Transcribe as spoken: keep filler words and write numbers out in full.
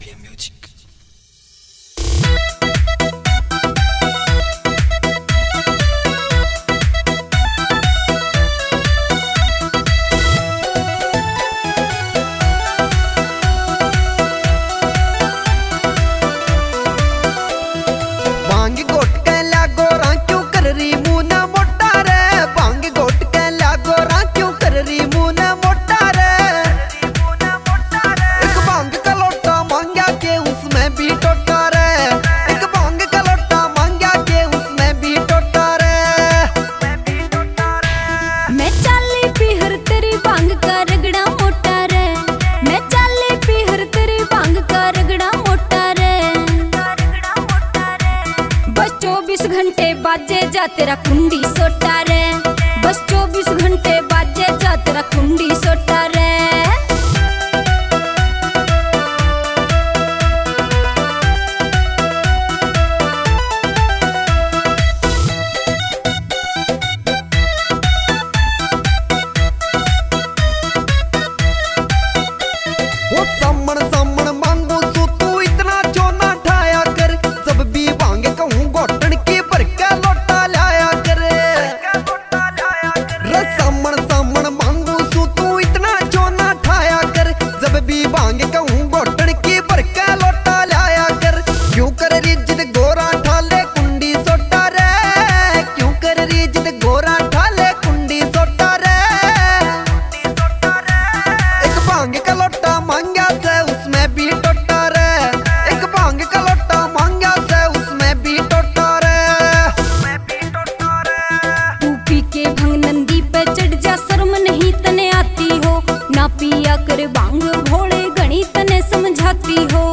Ambient Music. भांग घोट के लागो रा क्यों कर रही मुंह न मोटा रे। भांग घोट के लागो रा क्यों कर रही मुंह न मोटा रे। एक भांग का लोटा मांगा के उसमें भी टोटा रे। एक भांग का लोटा मांगा के उसमें भी टोटा रे। मैं चाली पीहर तेरी भांग का रगड़ा मोटा रे। मैं चाली पीहर तेरी भांग का रगड़ा मोटा रे। बस चौबीस घंटे बाजे जा तेरा कुंडी सोटा रे। बस चौबीस घंटे बाजे जा तेरा कुंडी सोटा रे। वो सामण सामण मांगू सो तू इतना चोना ठाया कर। जब भी भांग कहूँ घोटन की भर के लोटा लाया कर। रे सामण सामण मांगू सो तू इतना चोना ठाया कर। जब भी भांग कहूँ घोटन की भर के लोटा लाया कर। क्यों कर रही जिद गोरा ठाले कुंडी सोटा रे। क्यों कर रही जिद गोरा ठाले कुंडी सोटा रे। एक भांग का लोटा मांगा से उसमें भी टोटा रे। एक भांग का लोटा मांगा से उसमें भी टोटा रे। तू पी के भंग नंदी पे चढ़ जा शर्म नहीं तने आती हो। ना पिया कर भांग भोले गणी तने समझाती हो।